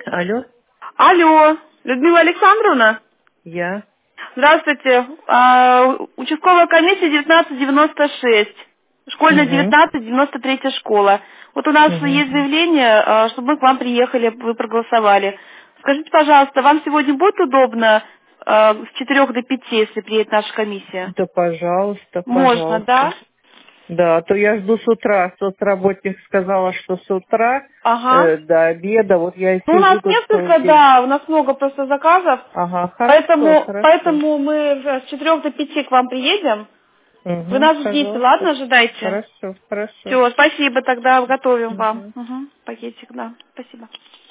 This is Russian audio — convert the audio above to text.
Алло, Алло, Людмила Александровна? я. Здравствуйте. Участковая комиссия 1996. Школьная Угу, 1993 школа. Вот у нас угу. есть заявление, чтобы мы к вам приехали, вы проголосовали. Скажите, пожалуйста, вам сегодня будет удобно с 4 до 5, если приедет наша комиссия? Да, пожалуйста, Можно, пожалуйста. да? Да, а то я жду с утра. Соцработник сказала, что с утра Ага. до обеда. Вот я и Ну, у нас сижу тут несколько, полдень. да, у нас много просто заказов. Ага, хорошо, хорошо. Поэтому мы с 4 до 5 к вам приедем. Вы Угу, нас ждите, пожалуйста. ладно, ожидайте. Хорошо, хорошо. Все, спасибо, тогда готовим вам. Угу. Угу, пакетик, да, спасибо.